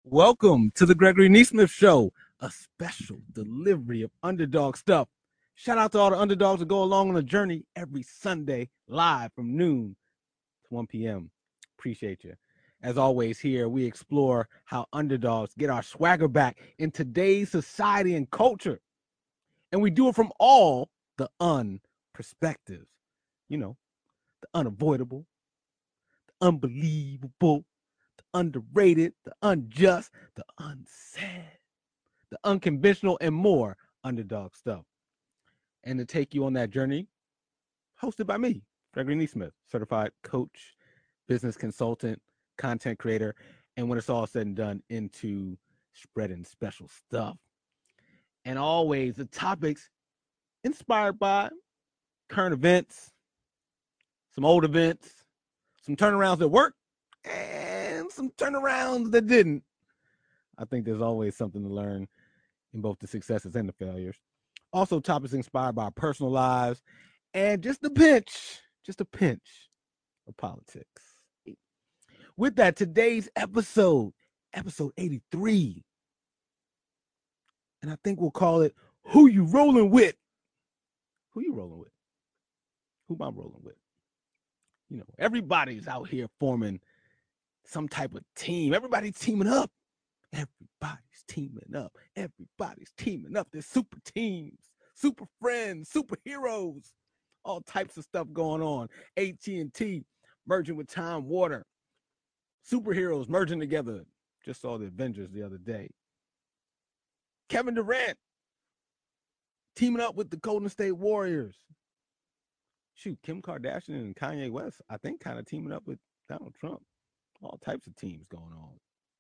Welcome to the Gregory Neesmith Show, a special delivery of underdog stuff. Shout out to all the underdogs that go along on the journey every Sunday, live from noon to 1 p.m. Appreciate you. As always, here we explore how underdogs get our swagger back in today's society and culture. And we do it from all the perspectives. You know, the unavoidable, the unbelievable, the underrated, the unjust, the unsaid, the unconventional, and more underdog stuff. And to take you on that journey, hosted by me, Gregory Neesmith, certified coach, business consultant, content creator, and when it's all said and done, into spreading special stuff. And always the topics inspired by current events, some old events, some turnarounds that worked, and some turnarounds that didn't. I think there's always something to learn in both the successes and the failures. Also, topics inspired by our personal lives and just a pinch of politics. With that, today's episode 83, and I think we'll call it Who You Rolling With? Who you rolling with? Who am I rolling with? You know, everybody's out here forming some type of team. Everybody's teaming up. Everybody's teaming up. Everybody's teaming up. There's super teams, super friends, superheroes, all types of stuff going on. AT&T merging with Time Warner. Superheroes merging together. Just saw the Avengers the other day. Kevin Durant teaming up with the Golden State Warriors. Shoot, Kim Kardashian and Kanye West, I think, kind of teaming up with Donald Trump. All types of teams going on.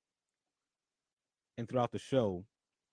And throughout the show,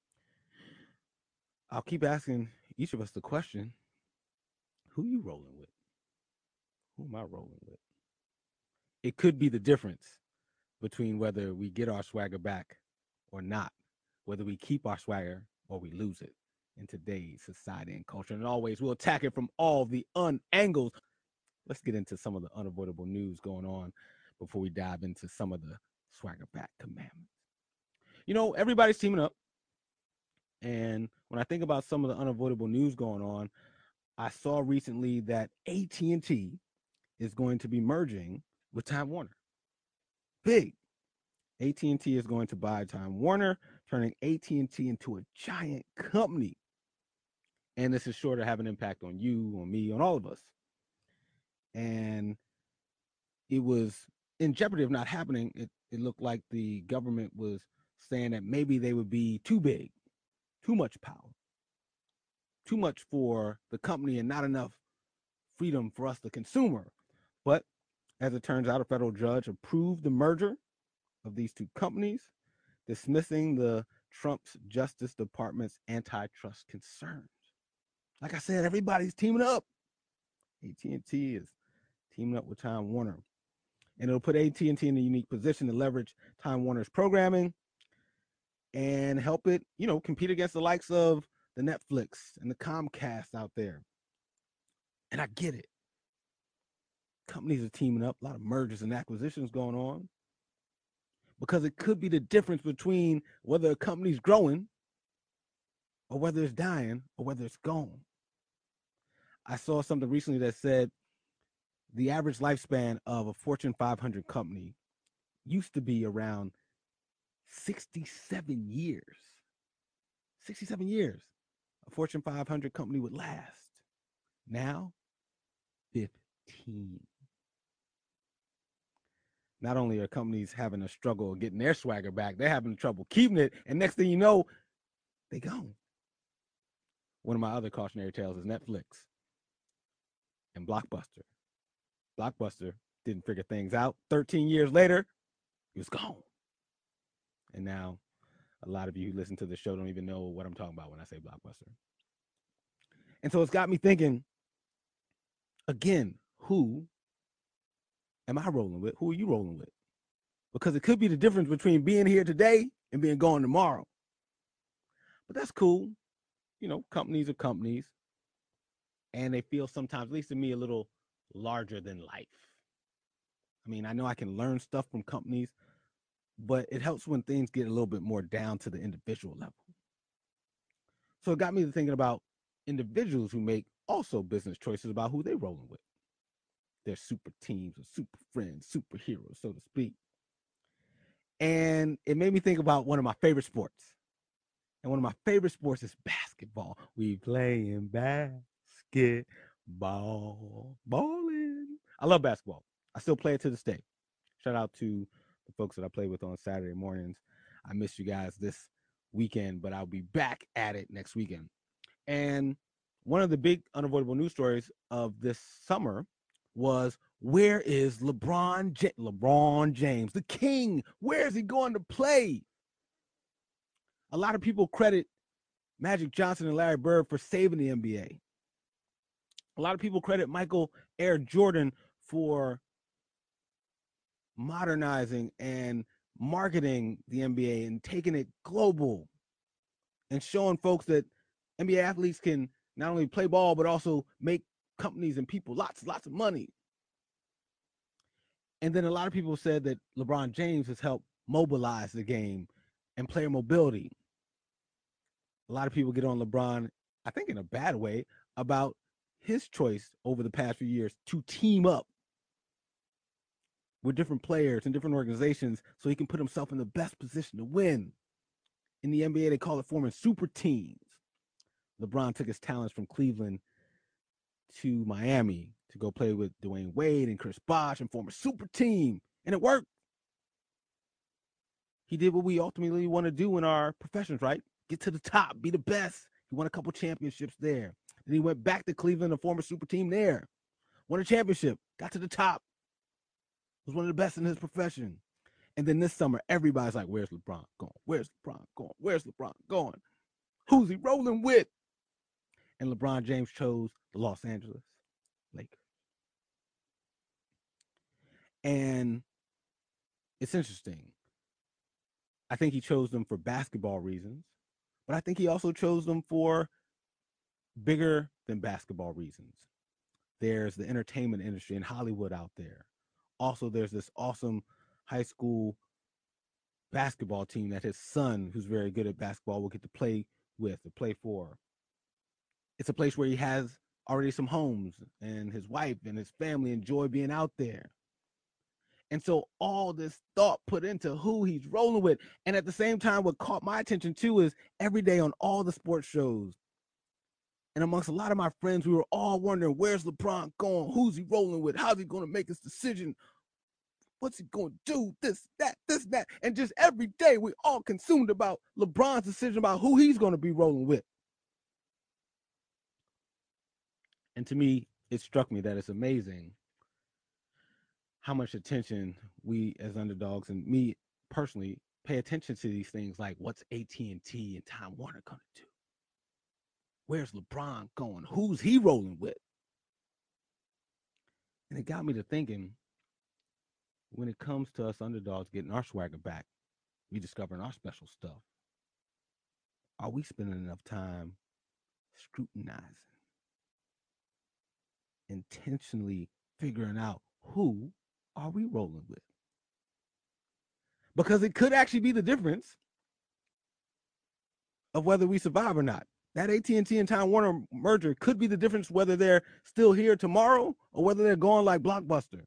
I'll keep asking each of us the question, who you rolling with? Who am I rolling with? It could be the difference between whether we get our swagger back or not, whether we keep our swagger or we lose it in today's society and culture. And always, we'll attack it from all the angles. Let's get into some of the unavoidable news going on before we dive into some of the swagger back commandments. You know, everybody's teaming up. And when I think about some of the unavoidable news going on, I saw recently that AT&T is going to be merging with Time Warner. Big. AT&T is going to buy Time Warner, turning AT&T into a giant company. And this is sure to have an impact on you, on me, on all of us. And it was in jeopardy of not happening. It looked like the government was saying that maybe they would be too big, too much power, too much for the company and not enough freedom for us, the consumer. But as it turns out, a federal judge approved the merger of these two companies, dismissing the Trump's Justice Department's antitrust concerns. Like I said, everybody's teaming up. AT&T is teaming up with Time Warner, and it'll put AT&T in a unique position to leverage Time Warner's programming and help it, compete against the likes of the Netflix and the Comcast out there. And I get it. Companies are teaming up, a lot of mergers and acquisitions going on, because it could be the difference between whether a company's growing or whether it's dying or whether it's gone. I saw something recently that said the average lifespan of a Fortune 500 company used to be around 67 years. 67 years. A Fortune 500 company would last. Now, 15. Not only are companies having a struggle getting their swagger back, they're having trouble keeping it. And next thing you know, they gone. One of my other cautionary tales is Netflix and Blockbuster. Blockbuster didn't figure things out. 13 years later, it was gone. And now a lot of you who listen to the show don't even know what I'm talking about when I say Blockbuster. And so it's got me thinking, again, who am I rolling with? Who are you rolling with? Because it could be the difference between being here today and being gone tomorrow. But that's cool. Companies are companies. And they feel sometimes, at least to me, a little larger than life. I mean, I know I can learn stuff from companies, but it helps when things get a little bit more down to the individual level. So it got me to thinking about individuals who make also business choices about who they rolling with. Their super teams or super friends, superheroes, so to speak. And it made me think about one of my favorite sports. And one of my favorite sports is basketball. We playing basketball, balling. I love basketball. I still play it to this day. Shout out to the folks that I play with on Saturday mornings. I missed you guys this weekend, but I'll be back at it next weekend. And one of the big unavoidable news stories of this summer was, where is LeBron James, the king? Where is he going to play? A lot of people credit Magic Johnson and Larry Bird for saving the NBA. A lot of people credit Michael Air Jordan for modernizing and marketing the NBA and taking it global and showing folks that NBA athletes can not only play ball but also make companies and people lots of money. And then a lot of people said that LeBron James has helped mobilize the game and player mobility. A lot of people get on LeBron, I think in a bad way, about his choice over the past few years to team up with different players and different organizations so he can put himself in the best position to win. In the NBA, they call it forming super teams. LeBron took his talents from Cleveland to Miami to go play with Dwayne Wade and Chris Bosh and form a super team, and it worked. He did what we ultimately want to do in our professions, right? Get to the top, be the best. He won a couple championships there. Then he went back to Cleveland to form a super team there. Won a championship, got to the top. Was one of the best in his profession. And then this summer, everybody's like, where's LeBron going? Where's LeBron going? Where's LeBron going? Who's he rolling with? And LeBron James chose the Los Angeles Lakers. And it's interesting. I think he chose them for basketball reasons, but I think he also chose them for bigger than basketball reasons. There's the entertainment industry in Hollywood out there. Also, there's this awesome high school basketball team that his son, who's very good at basketball, will get to play with or play for. It's a place where he has already some homes, and his wife and his family enjoy being out there. And so all this thought put into who he's rolling with. And at the same time, what caught my attention too is every day on all the sports shows and amongst a lot of my friends, we were all wondering, where's LeBron going? Who's he rolling with? How's he going to make his decision? What's he going to do? This, that. And just every day, we all consumed about LeBron's decision about who he's going to be rolling with. And to me, it struck me that it's amazing how much attention we as underdogs and me personally pay attention to these things like what's AT&T and Time Warner going to do? Where's LeBron going? Who's he rolling with? And it got me to thinking, when it comes to us underdogs getting our swagger back, rediscovering our special stuff, are we spending enough time scrutinizing, intentionally figuring out who are we rolling with? Because it could actually be the difference of whether we survive or not. That AT&T and Time Warner merger could be the difference whether they're still here tomorrow or whether they're going like Blockbuster.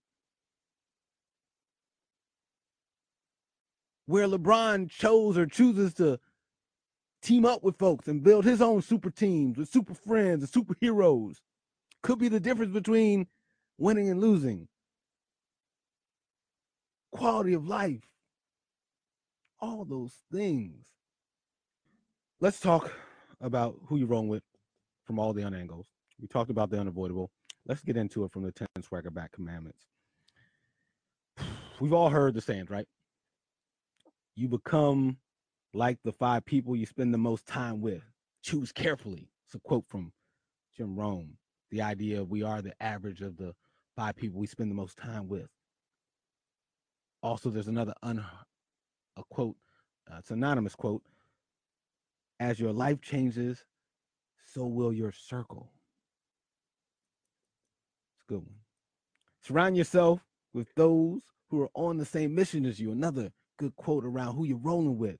Where LeBron chose or chooses to team up with folks and build his own super teams with super friends and superheroes could be the difference between winning and losing. Quality of life, all those things. Let's talk about who you're rolling with from all the unangles. We talked about the unavoidable. Let's get into it from the 10 swagger back commandments. We've all heard the sayings, right? You become like the 5 people you spend the most time with. Choose carefully. It's a quote from Jim Rohn. The idea of we are the average of the 5 people we spend the most time with. Also, there's another a quote. It's an anonymous quote. As your life changes, so will your circle. It's a good one. Surround yourself with those who are on the same mission as you. Another good quote around who you're rolling with.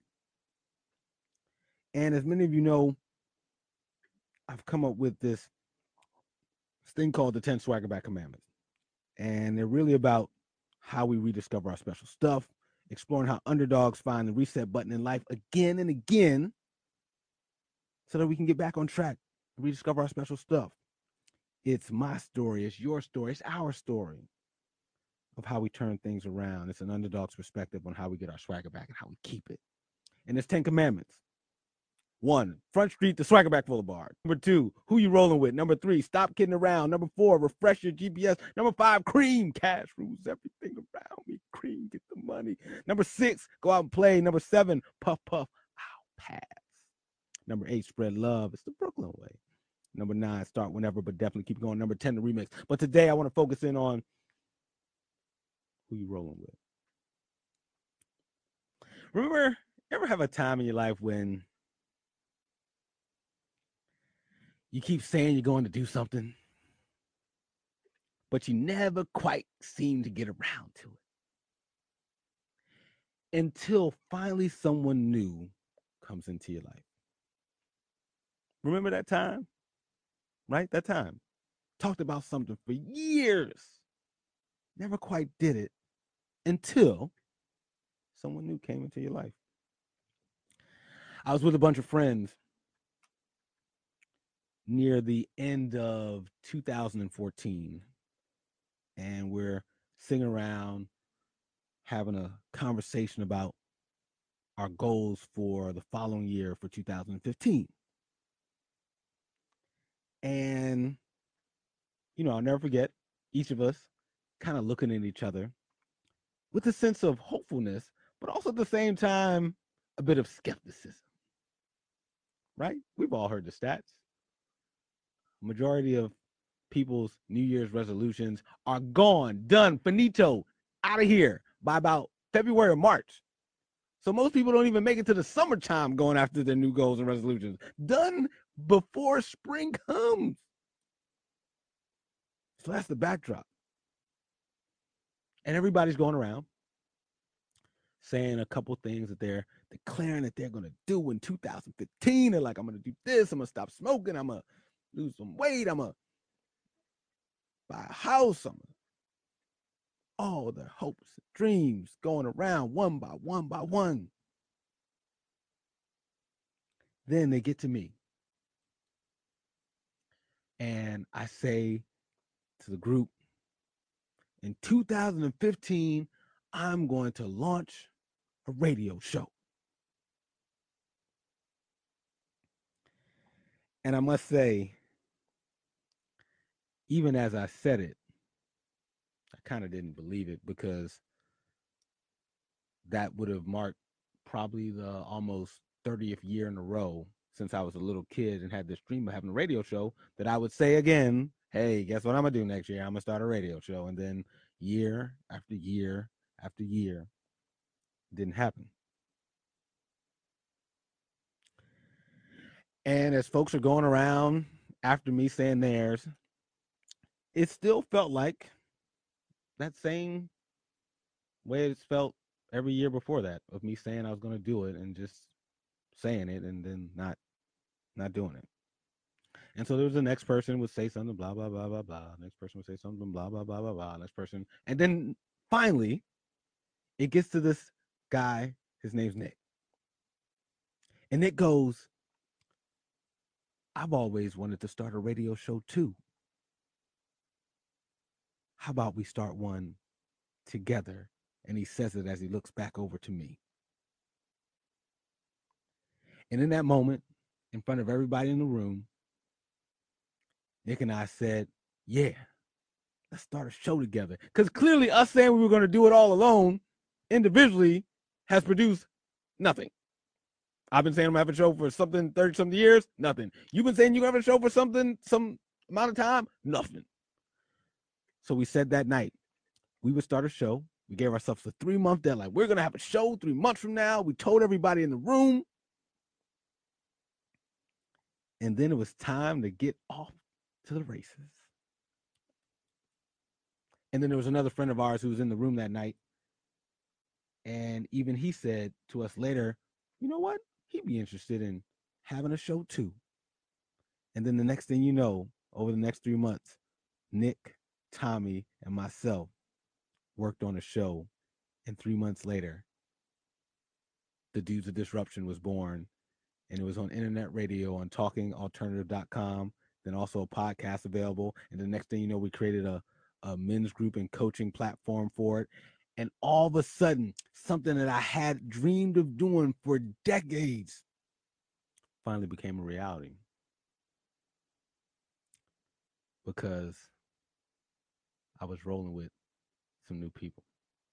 And as many of you know, I've come up with this thing called the 10 Swaggerback Commandments. And they're really about how we rediscover our special stuff, exploring how underdogs find the reset button in life again and again so that we can get back on track and rediscover our special stuff. It's my story, it's your story, it's our story of how we turn things around. It's an underdog's perspective on how we get our swagger back and how we keep it. And it's 10 commandments. 1, Front Street to Swaggerback Boulevard. Number 2, who you rolling with? Number 3, stop kidding around. Number 4, refresh your GPS. Number 5, cream. Cash rules everything around me. Cream, get the money. Number 6, go out and play. Number 7, puff, puff, ow, pass. Number 8, spread love. It's the Brooklyn way. Number 9, start whenever, but definitely keep going. Number 10, the remix. But today I want to focus in on who you rolling with. Remember, ever have a time in your life when you keep saying you're going to do something, but you never quite seem to get around to it until finally someone new comes into your life? Remember that time? Right? That time. Talked about something for years. Never quite did it until someone new came into your life. I was with a bunch of friends near the end of 2014, and we're sitting around having a conversation about our goals for the following year for 2015. And, I'll never forget each of us kind of looking at each other with a sense of hopefulness, but also at the same time, a bit of skepticism, right? We've all heard the stats. Majority of people's New Year's resolutions are gone, done, finito, out of here by about February or March. So most people don't even make it to the summertime going after their new goals and resolutions. Done before spring comes. So that's the backdrop. And everybody's going around saying a couple things that they're declaring that they're going to do in 2015. They're like, I'm going to do this. I'm going to stop smoking. I'm going to lose some weight. I'm going to buy a house. All their hopes and dreams going around one by one by one. Then they get to me. And I say to the group, in 2015, I'm going to launch a radio show. And I must say, even as I said it, I kind of didn't believe it, because that would have marked probably the almost 30th year in a row since I was a little kid and had this dream of having a radio show that I would say again, hey, guess what I'm going to do next year? I'm going to start a radio show. And then year after year after year, it didn't happen. And as folks are going around after me saying theirs, it still felt like that same way it's felt every year before that, of me saying I was going to do it and just saying it and then not doing it. And so there was the next person would say something, blah, blah, blah, blah, blah. Next person would say something, blah, blah, blah, blah, blah. Next person. And then finally, it gets to this guy. His name's Nick. And Nick goes, I've always wanted to start a radio show too. How about we start one together? And he says it as he looks back over to me. And in that moment, in front of everybody in the room, Nick and I said, yeah, let's start a show together. Because clearly us saying we were going to do it all alone, individually, has produced nothing. I've been saying I'm going to have a show for something 30-something years, nothing. You've been saying you're going to have a show for something, some amount of time, nothing. So we said that night, we would start a show. We gave ourselves a 3-month deadline. We're going to have a show 3 months from now. We told everybody in the room. And then it was time to get off to the races. And then there was another friend of ours who was in the room that night. And even he said to us later, you know what? He'd be interested in having a show too. And then the next thing you know, over the next 3 months, Nick, Tommy, and myself worked on a show. And 3 months later, the Dudes of Disruption was born. And it was on internet radio on talkingalternative.com. Then also a podcast available. And the next thing you know, we created a men's group and coaching platform for it. And all of a sudden, something that I had dreamed of doing for decades finally became a reality because I was rolling with some new people.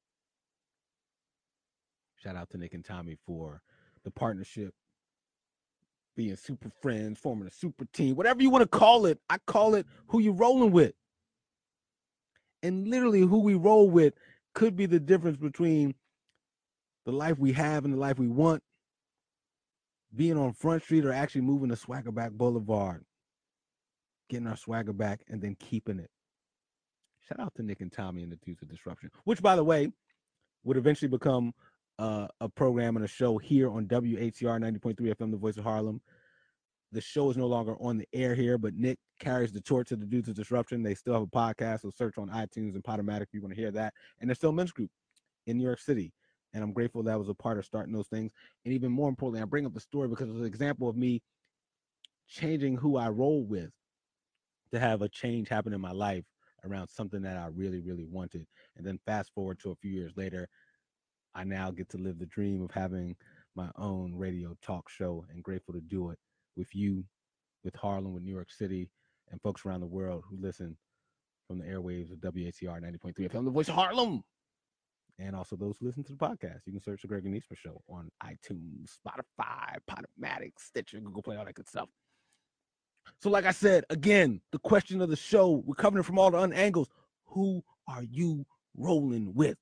Shout out to Nick and Tommy for the partnership, being super friends, forming a super team, whatever you want to call it. I call it who you rolling with. And literally, who we roll with could be the difference between the life we have and the life we want, being on Front Street or actually moving to Swaggerback Boulevard, getting our swagger back, and then keeping it. Shout out to Nick and Tommy and the Dudes of Disruption, which, by the way, would eventually become a program and a show here on WHCR 90.3 FM, the voice of Harlem. The show is no longer on the air here, but Nick carries the torch of the Dudes of Disruption. They still have a podcast, so search on iTunes and Podomatic if you want to hear that. And there's still a men's group in New York City. And I'm grateful that I was a part of starting those things. And even more importantly, I bring up the story because it's an example of me changing who I roll with to have a change happen in my life around something that I really, really wanted. And then fast forward to a few years later, I now get to live the dream of having my own radio talk show, and grateful to do it with you, with Harlem, with New York City, and folks around the world who listen from the airwaves of WACR 90.3 FM, the voice of Harlem. And also those who listen to the podcast. You can search the Greg and Nisma Show on iTunes, Spotify, Podomatic, Stitcher, Google Play, all that good stuff. So, like I said, again, the question of the show, we're covering it from all the angles. Who are you rolling with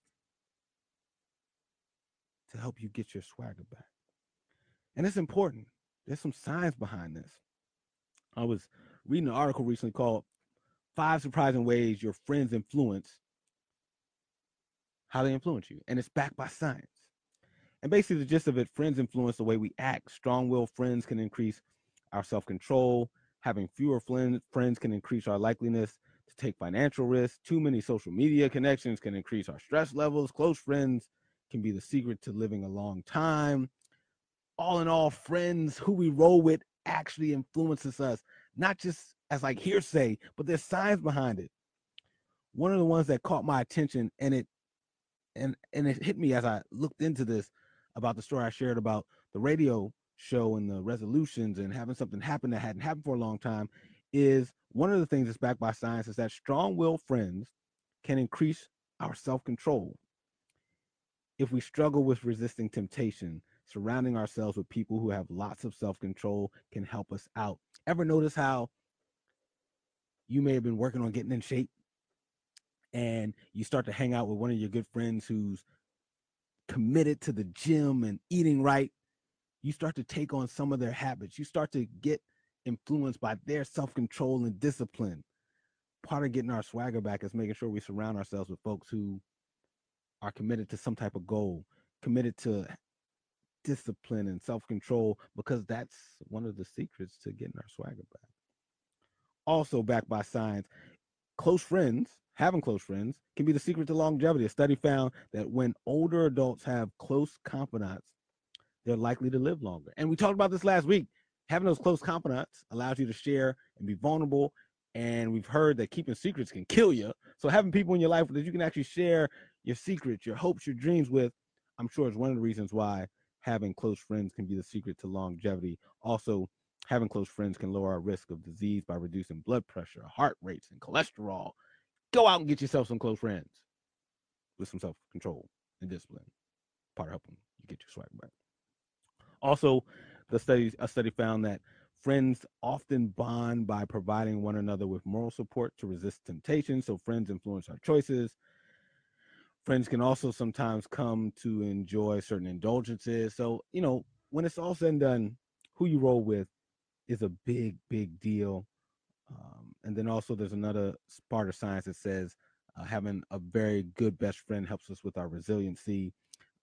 to help you get your swagger back? And it's important. There's some science behind this. I was reading an article recently called Five Surprising Ways Your Friends Influence How They Influence You. And it's backed by science. And basically, the gist of it, friends influence the way we act. Strong-willed friends can increase our self-control. Having fewer friends can increase our likeliness to take financial risks. Too many social media connections can increase our stress levels. Close friends can be the secret to living a long time. All in all, friends who we roll with actually influences us, not just as like hearsay, but there's science behind it. One of the ones that caught my attention, and it hit me as I looked into this, about the story I shared about the radio show and the resolutions and having something happen that hadn't happened for a long time, is one of the things that's backed by science is that strong-willed friends can increase our self-control. If we struggle with resisting temptation, surrounding ourselves with people who have lots of self-control can help us out. Ever notice how you may have been working on getting in shape and you start to hang out with one of your good friends who's committed to the gym and eating right? You start to take on some of their habits. You start to get influenced by their self-control and discipline. Part of getting our swagger back is making sure we surround ourselves with folks who are committed to some type of goal, committed to discipline and self-control, because that's one of the secrets to getting our swagger back. Also backed by science, having close friends can be the secret to longevity. A study found that when older adults have close confidants, they're likely to live longer. And we talked about this last week. Having those close confidants allows you to share and be vulnerable. And we've heard that keeping secrets can kill you. So having people in your life that you can actually share your secrets, your hopes, your dreams with, I'm sure is one of the reasons why having close friends can be the secret to longevity. Also, having close friends can lower our risk of disease by reducing blood pressure, heart rates, and cholesterol. Go out and get yourself some close friends with some self-control and discipline. Part of helping you get your swag back. Also, a study found that friends often bond by providing one another with moral support to resist temptation. So friends influence our choices. Friends can also sometimes come to enjoy certain indulgences. So, when it's all said and done, who you roll with is a big, big deal. And then also there's another part of science that says having a very good best friend helps us with our resiliency.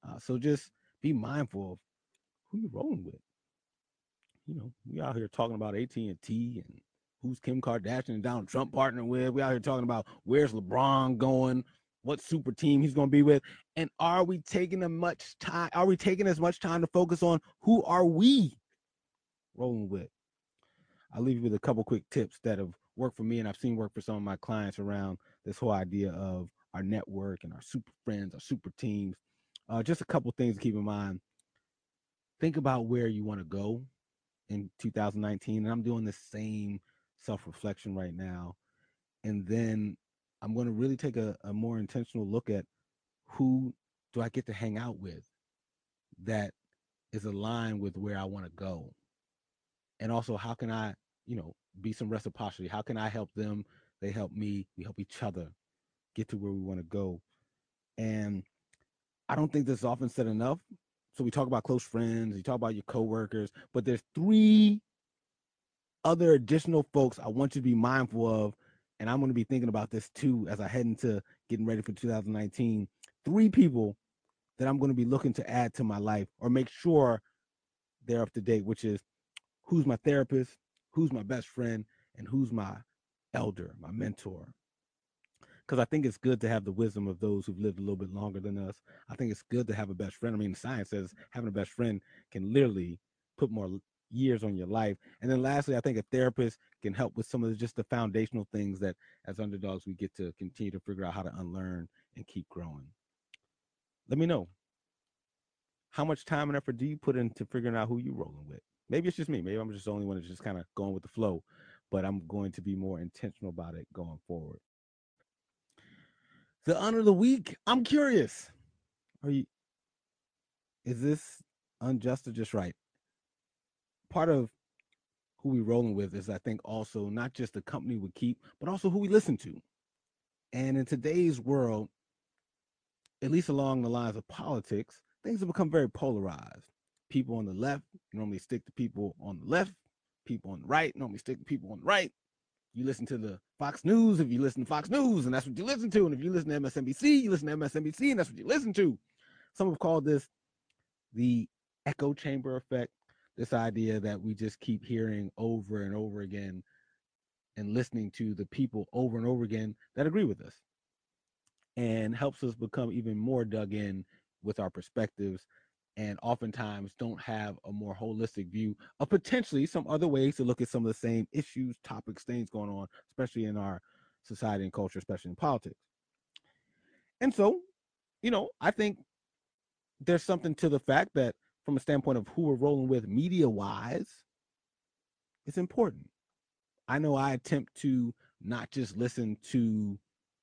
So just be mindful of who you're rolling with. We out here talking about AT&T and who's Kim Kardashian and Donald Trump partnering with. We out here talking about where's LeBron going, what super team he's going to be with, and are we taking as much time to focus on who are we rolling with? I'll leave you with a couple quick tips that have worked for me and I've seen work for some of my clients around this whole idea of our network and our super friends, our super teams. Just a couple things to keep in mind. Think about where you want to go in 2019, and I'm doing the same self-reflection right now. And then I'm going to really take a more intentional look at who do I get to hang out with that is aligned with where I want to go. And also, how can I, be some reciprocity? How can I help them? They help me. We help each other get to where we want to go. And I don't think this is often said enough. So we talk about close friends, you talk about your coworkers, but there's three other additional folks I want you to be mindful of. And I'm going to be thinking about this too as I head into getting ready for 2019. Three people that I'm going to be looking to add to my life or make sure they're up to date, which is who's my therapist, who's my best friend, and who's my elder, my mentor. Because I think it's good to have the wisdom of those who've lived a little bit longer than us. I think it's good to have a best friend. I mean, science says having a best friend can literally put more years on your life. And then lastly, I think a therapist can help with some of just the foundational things that as underdogs we get to continue to figure out how to unlearn and keep growing. Let me know, how much time and effort do you put into figuring out who you're rolling with? Maybe it's just me. Maybe I'm just the only one that's just kind of going with the flow, but I'm going to be more intentional about it going forward. The honor of the week. I'm curious. Are you? Is this unjust or just right? Part of who we rolling with is, I think, also not just the company we keep, but also who we listen to. And in today's world, at least along the lines of politics, things have become very polarized. People on the left normally stick to people on the left. People on the right normally stick to people on the right. You listen to the Fox News if you listen to Fox News, and that's what you listen to. And if you listen to MSNBC, you listen to MSNBC, and that's what you listen to. Some have called this the echo chamber effect, this idea that we just keep hearing over and over again and listening to the people over and over again that agree with us, and helps us become even more dug in with our perspectives, and oftentimes don't have a more holistic view of potentially some other ways to look at some of the same issues, topics, things going on, especially in our society and culture, especially in politics. And so, I think there's something to the fact that from a standpoint of who we're rolling with media wise, it's important. I know I attempt to not just listen to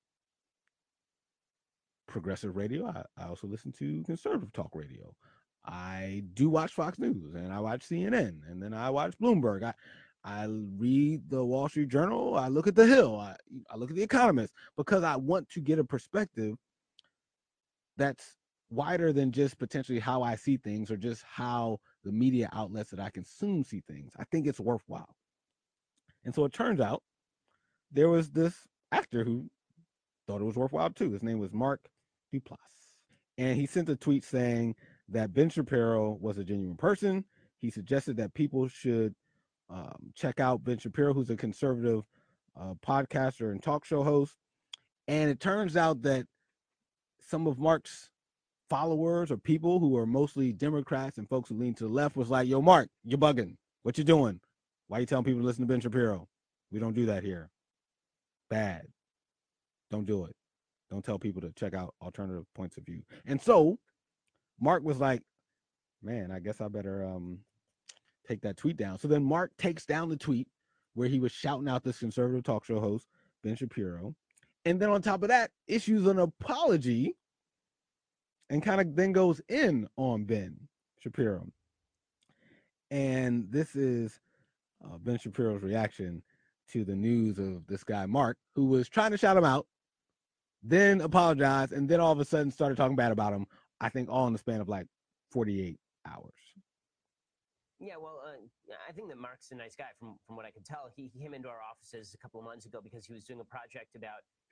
progressive radio. I also listen to conservative talk radio. I do watch Fox News and I watch CNN and then I watch Bloomberg. I read the Wall Street Journal. I look at The Hill. I look at The Economist because I want to get a perspective that's wider than just potentially how I see things or just how the media outlets that I consume see things. I think it's worthwhile. And so it turns out there was this actor who thought it was worthwhile too. His name was Mark Duplass. And he sent a tweet saying that Ben Shapiro was a genuine person. He suggested that people should check out Ben Shapiro, who's a conservative podcaster and talk show host. And it turns out that some of Mark's followers or people who are mostly Democrats and folks who lean to the left was like, yo, Mark, you're bugging. What you doing? Why are you telling people to listen to Ben Shapiro? We don't do that here. Bad. Don't do it. Don't tell people to check out alternative points of view. And so Mark was like, man, I guess I better take that tweet down. So then Mark takes down the tweet where he was shouting out this conservative talk show host, Ben Shapiro. And then on top of that, issues an apology and kind of then goes in on Ben Shapiro. And this is Ben Shapiro's reaction to the news of this guy, Mark, who was trying to shout him out, then apologized, and then all of a sudden started talking bad about him, I think all in the span of like 48 hours. Yeah, well, I think that Mark's a nice guy. From what I could tell, he came into our offices a couple of months ago because he was doing a project about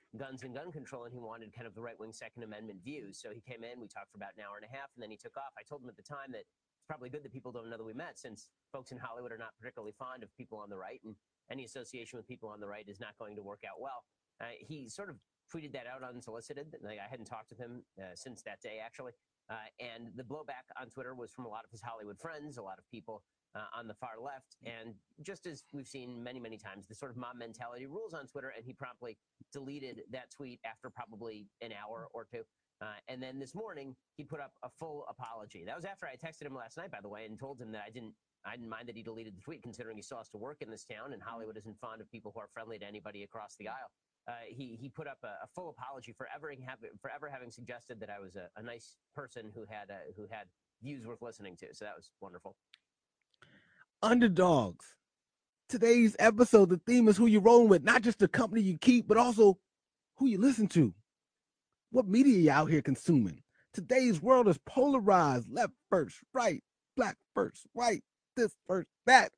guns and gun control, and he wanted kind of the right-wing Second Amendment views. So he came in, we talked for about an hour and a half, and then he took off. I told him at the time that it's probably good that people don't know that we met, since folks in Hollywood are not particularly fond of people on the right, and any association with people on the right is not going to work out well. He sort of tweeted that out unsolicited. I hadn't talked with him since that day, actually. And the blowback on Twitter was from a lot of his Hollywood friends, a lot of people on the far left. And just as we've seen many, many times, the sort of mob mentality rules on Twitter, and he promptly deleted that tweet after probably an hour or two. And then this morning, he put up a full apology. That was after I texted him last night, by the way, and told him that I didn't mind that he deleted the tweet, considering he still has to work in this town, and Hollywood isn't fond of people who are friendly to anybody across the aisle. He put up a full apology for ever having suggested that I was a nice person who had views worth listening to. So that was wonderful. Underdogs. Today's episode, the theme is who you're rolling with, not just the company you keep, but also who you listen to. What media you out here consuming? Today's world is polarized. Left first, right, black first, white, this first, that.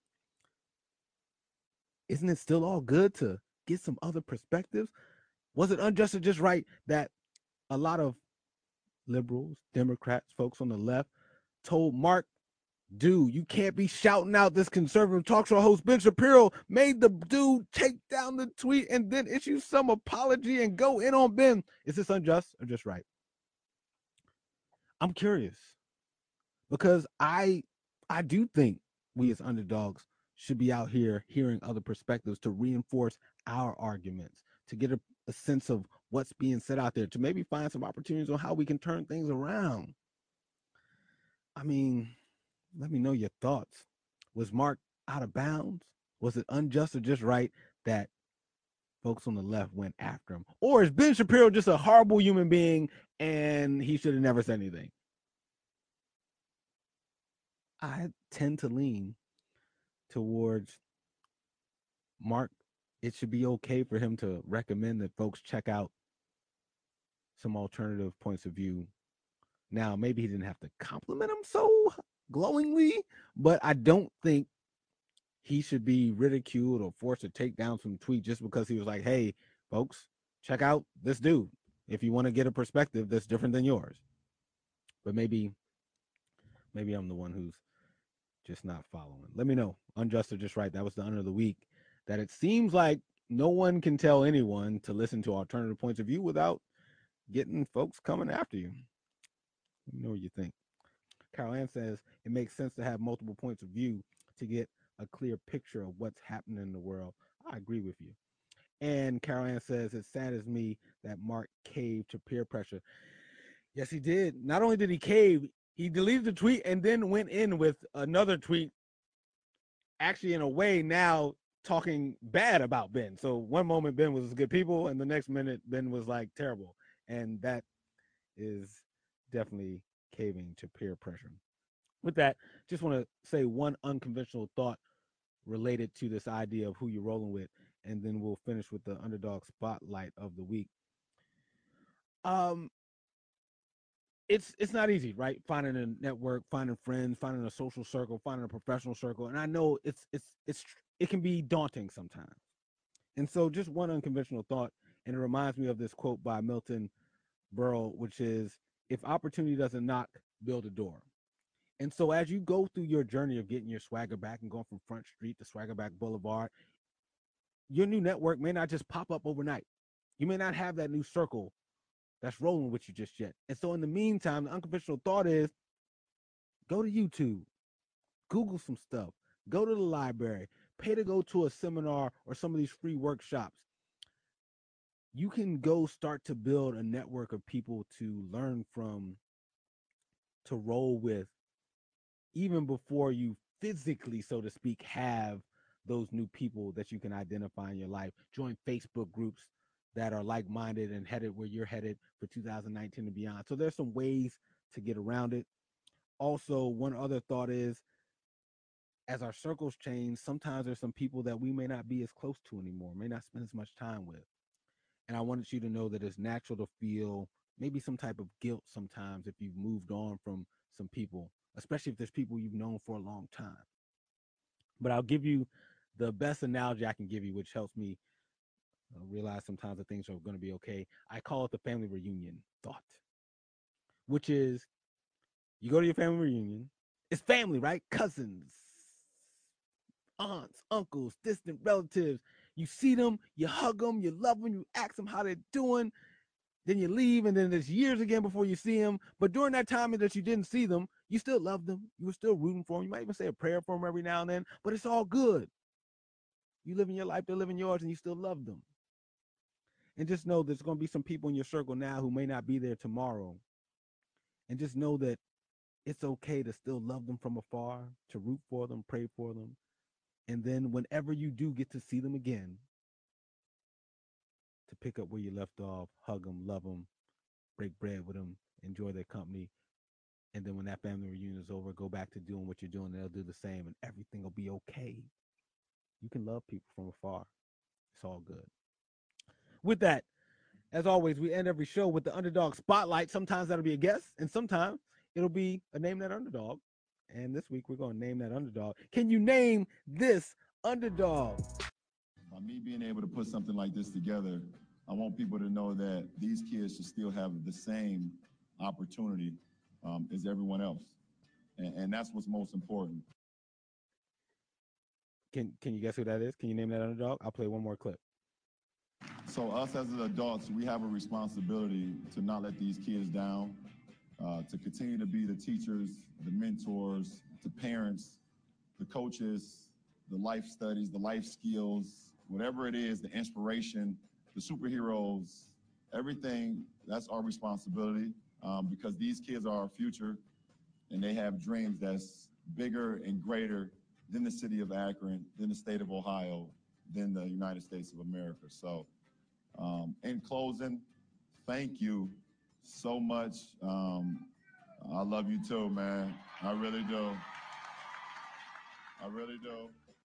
Isn't it still all good to get some other perspectives? Was it unjust or just right that a lot of liberals, Democrats, folks on the left told Mark, dude, you can't be shouting out this conservative talk show host? Ben Shapiro made the dude take down the tweet and then issue some apology and go in on Ben. Is this unjust or just right? I'm curious because I do think we as underdogs should be out here hearing other perspectives to reinforce our arguments, to get a sense of what's being said out there, to maybe find some opportunities on how we can turn things around. I mean, let me know your thoughts. Was Mark out of bounds? Was it unjust or just right that folks on the left went after him? Or is Ben Shapiro just a horrible human being and he should have never said anything? I tend to lean towards Mark. It should be okay for him to recommend that folks check out some alternative points of view. Now, maybe he didn't have to compliment him so glowingly, but I don't think he should be ridiculed or forced to take down some tweet just because he was like, hey, folks, check out this dude if you want to get a perspective that's different than yours. But maybe I'm the one who's just not following. Let me know. Unjust or just right. That was the under of the week. That it seems like no one can tell anyone to listen to alternative points of view without getting folks coming after you. Let me know what you think. Carol Ann says it makes sense to have multiple points of view to get a clear picture of what's happening in the world. I agree with you. And Carol Ann says it saddens me that Mark caved to peer pressure. Yes, he did. Not only did he cave, he deleted the tweet and then went in with another tweet, actually in a way now talking bad about Ben. So one moment Ben was good people, and the next minute Ben was like terrible. And that is definitely caving to peer pressure. With that, just want to say one unconventional thought related to this idea of who you're rolling with, and then we'll finish with the underdog spotlight of the week. Um, it's not easy, right? Finding a network, finding friends, finding a social circle, finding a professional circle, and I know it can be daunting sometimes. And so, just one unconventional thought, and it reminds me of this quote by Milton Berle, which is, "If opportunity doesn't knock, build a door." And so, as you go through your journey of getting your swagger back and going from Front Street to Swagger Back Boulevard, your new network may not just pop up overnight. You may not have that new circle that's rolling with you just yet. And so, in the meantime, the unconventional thought is go to YouTube, Google some stuff, go to the library, pay to go to a seminar or some of these free workshops. You can go start to build a network of people to learn from, to roll with, even before you physically, so to speak, have those new people that you can identify in your life. Join Facebook groups that are like-minded and headed where you're headed for 2019 and beyond. So there's some ways to get around it. Also, one other thought is, as our circles change, sometimes there's some people that we may not be as close to anymore, may not spend as much time with. And I wanted you to know that it's natural to feel maybe some type of guilt sometimes if you've moved on from some people, especially if there's people you've known for a long time. But I'll give you the best analogy I can give you, which helps me Realize sometimes that things are going to be okay. I call it the family reunion thought, which is you go to your family reunion. It's family, right? Cousins, aunts, uncles, distant relatives. You see them, you hug them, you love them, you ask them how they're doing. Then you leave, and then there's years again before you see them. But during that time that you didn't see them, you still love them. You were still rooting for them. You might even say a prayer for them every now and then, but it's all good. You live in your life, they're living yours, and you still love them. And just know there's going to be some people in your circle now who may not be there tomorrow. And just know that it's okay to still love them from afar, to root for them, pray for them. And then whenever you do get to see them again, to pick up where you left off, hug them, love them, break bread with them, enjoy their company. And then when that family reunion is over, go back to doing what you're doing. And they'll do the same, and everything will be okay. You can love people from afar. It's all good. With that, as always, we end every show with the underdog spotlight. Sometimes that'll be a guest, and sometimes it'll be a name that underdog. And this week we're going to name that underdog. Can you name this underdog? By me being able to put something like this together, I want people to know that these kids should still have the same opportunity as everyone else. And that's what's most important. Can you guess who that is? Can you name that underdog? I'll play one more clip. So us as adults, we have a responsibility to not let these kids down, to continue to be the teachers, the mentors, the parents, the coaches, the life studies, the life skills, whatever it is, the inspiration, the superheroes, everything, that's our responsibility because these kids are our future and they have dreams that's bigger and greater than the city of Akron, than the state of Ohio, than the United States of America. So in closing, thank you so much. I love you too, man. I really do. I really do.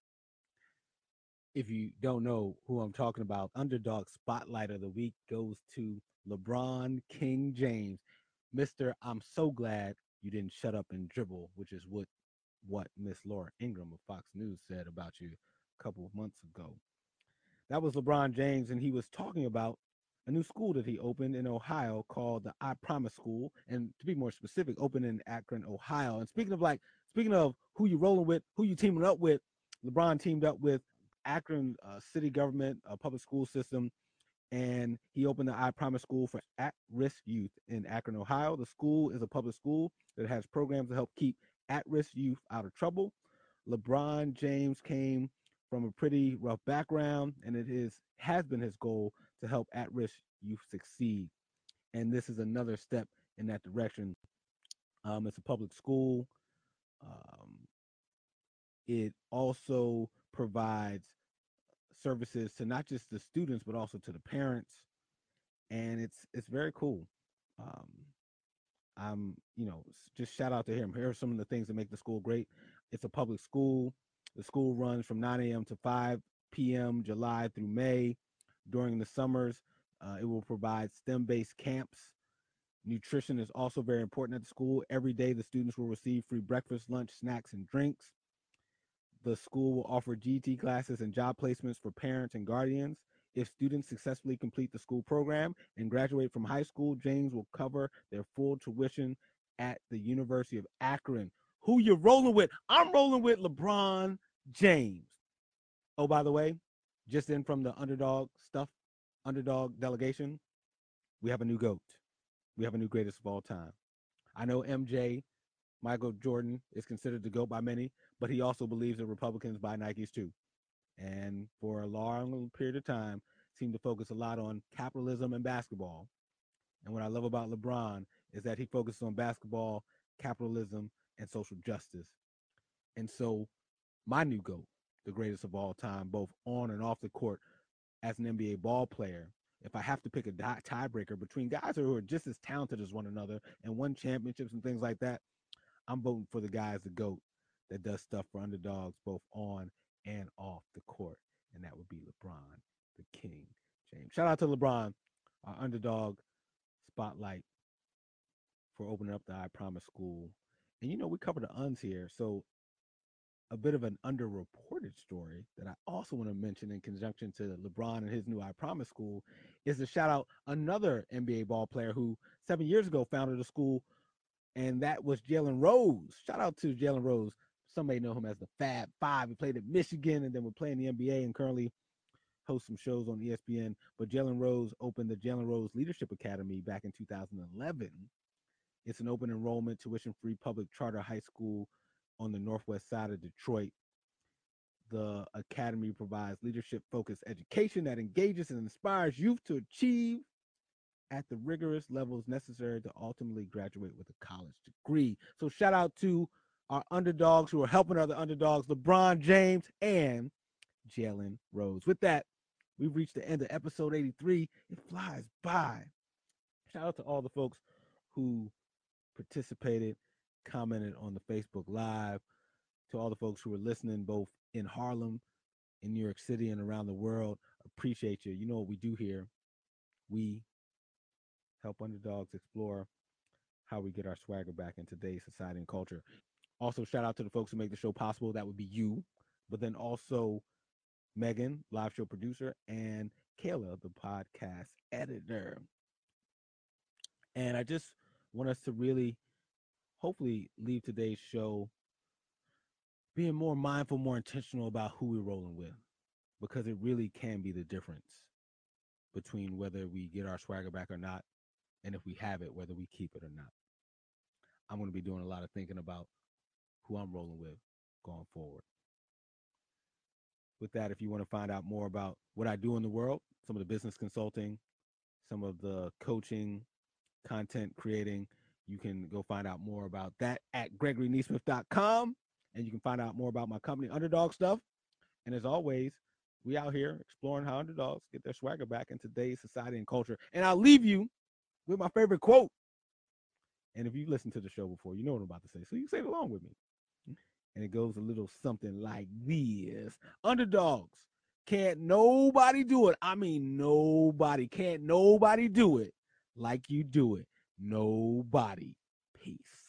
If you don't know who I'm talking about, underdog spotlight of the week goes to LeBron King James. Mr. I'm so glad you didn't shut up and dribble, which is what Miss Laura Ingraham of Fox News said about you a couple of months ago. That was LeBron James, and he was talking about a new school that he opened in Ohio called the I Promise School, and to be more specific, opened in Akron, Ohio. And speaking of who you rolling with, who you teaming up with, LeBron teamed up with Akron city government, public school system, and he opened the I Promise School for at-risk youth in Akron, Ohio. The school is a public school that has programs to help keep at-risk youth out of trouble. LeBron James came from a pretty rough background, and has been his goal to help at-risk youth succeed. And this is another step in that direction. It's a public school. Um, it also provides services to not just the students but also to the parents, and it's very cool. Um, I'm just shout out to him. Here are some of the things that make the school great. It's a public school. The school runs from 9 a.m. to 5 p.m. July through May. During the summers, it will provide STEM-based camps. Nutrition is also very important at the school. Every day, the students will receive free breakfast, lunch, snacks, and drinks. The school will offer GT classes and job placements for parents and guardians. If students successfully complete the school program and graduate from high school, James will cover their full tuition at the University of Akron. Who you rolling with? I'm rolling with LeBron James. Oh, by the way, just in from the underdog delegation, we have a new GOAT. We have a new greatest of all time. I know MJ, Michael Jordan, is considered the GOAT by many, but he also believes that Republicans buy Nikes too. And for a long period of time, seemed to focus a lot on capitalism and basketball. And what I love about LeBron is that he focuses on basketball, capitalism, and social justice. And so, my new GOAT, the greatest of all time, both on and off the court as an NBA ball player, if I have to pick a tiebreaker between guys who are just as talented as one another and won championships and things like that, I'm voting for the guy as the GOAT that does stuff for underdogs both on and off the court. And that would be LeBron, the King James. Shout out to LeBron, our underdog spotlight for opening up the I Promise School. And we cover the uns here. So a bit of an underreported story that I also want to mention in conjunction to LeBron and his new I Promise school is to shout out another NBA ball player who 7 years ago founded a school, and that was Jalen Rose. Shout out to Jalen Rose. Some may know him as the Fab Five. He played at Michigan and then would play in the NBA and currently hosts some shows on ESPN. But Jalen Rose opened the Jalen Rose Leadership Academy back in 2011. It's an open enrollment, tuition free public charter high school on the northwest side of Detroit. The academy provides leadership focused education that engages and inspires youth to achieve at the rigorous levels necessary to ultimately graduate with a college degree. So, shout out to our underdogs who are helping other underdogs, LeBron James and Jalen Rose. With that, we've reached the end of episode 83. It flies by. Shout out to all the folks who participated, commented on the Facebook Live, to all the folks who are listening both in Harlem, in New York City, and around the world. Appreciate you. You know what we do here. We help underdogs explore how we get our swagger back in today's society and culture. Also, shout out to the folks who make the show possible. That would be you, but then also Megan, live show producer, and Kayla, the podcast editor. And I just want us to really, hopefully, leave today's show being more mindful, more intentional about who we're rolling with, because it really can be the difference between whether we get our swagger back or not, and if we have it, whether we keep it or not. I'm going to be doing a lot of thinking about who I'm rolling with going forward. With that, if you want to find out more about what I do in the world, some of the business consulting, some of the coaching, content creating, you can go find out more about that at GregoryNeesmith.com. And you can find out more about my company, Underdog Stuff. And as always, we out here exploring how underdogs get their swagger back in today's society and culture. And I'll leave you with my favorite quote. And if you've listened to the show before, you know what I'm about to say. So you can say it along with me. And it goes a little something like this. Underdogs, can't nobody do it. I mean, nobody. Can't nobody do it like you do it. Nobody. Peace.